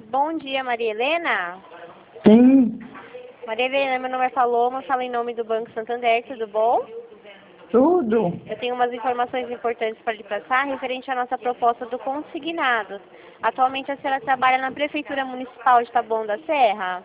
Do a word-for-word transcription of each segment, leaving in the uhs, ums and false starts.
Bom dia, Maria Helena. Sim, Maria Helena, meu nome é Paloma, falo em nome do Banco Santander, tudo bom? tudo. Eu tenho umas informações importantes para lhe passar referente à nossa proposta do consignado. Atualmente a senhora trabalha na Prefeitura Municipal de Taboão da Serra?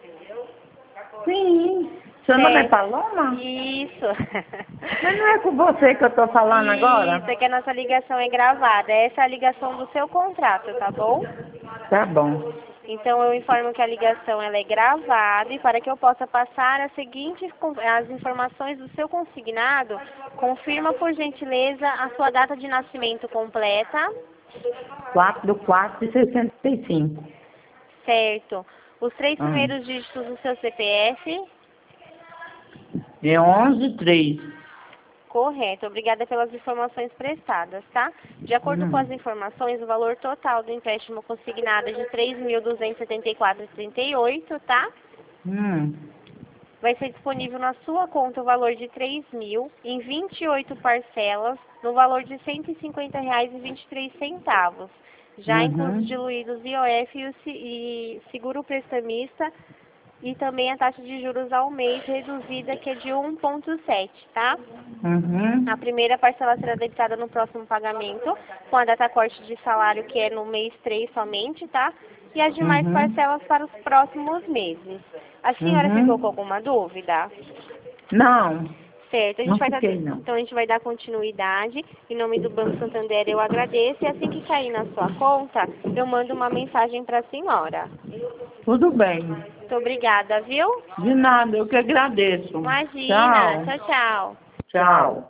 Sim. Seu nome é Certo. Paloma? Isso. Mas não é com você que eu tô falando agora? Isso, é que a nossa ligação é gravada. Essa é a ligação do seu contrato, tá bom? Tá bom. Então eu informo que a ligação ela é gravada e para que eu possa passar as seguintes con- as informações do seu consignado, confirma por gentileza a sua data de nascimento completa, quatro do quatro de sessenta e cinco. certo? Os três Hum. primeiros dígitos do seu C P F, De onze três. correto. Obrigada pelas informações prestadas, tá? De acordo com as Hum. informações, o valor total do empréstimo consignado é de três mil duzentos e setenta e quatro reais e trinta e oito centavos, tá? Hum. Vai ser disponível na sua conta o valor de três mil em vinte e oito parcelas, no valor de cento e cinquenta reais e vinte e três centavos, já inclusos Uhum. diluídos I O F e, o se- e seguro prestamista e também a taxa de juros ao mês reduzida, que é de um vírgula sete, tá? A Uhum. primeira parcela será debitada no próximo pagamento, com a data corte de salário, que é no mês três somente, tá? E as demais Uhum. parcelas para os próximos meses. A senhora ficou com Uhum. alguma dúvida? Não, Certo, a gente não vai dar, fiquei não. então a gente vai dar continuidade. Em nome do Banco Santander eu agradeço e assim que cair na sua conta, eu mando uma mensagem para a senhora. Tudo bem. Muito obrigada, viu? De nada, eu que agradeço. Imagina. Tchau. Tchau, tchau. Tchau.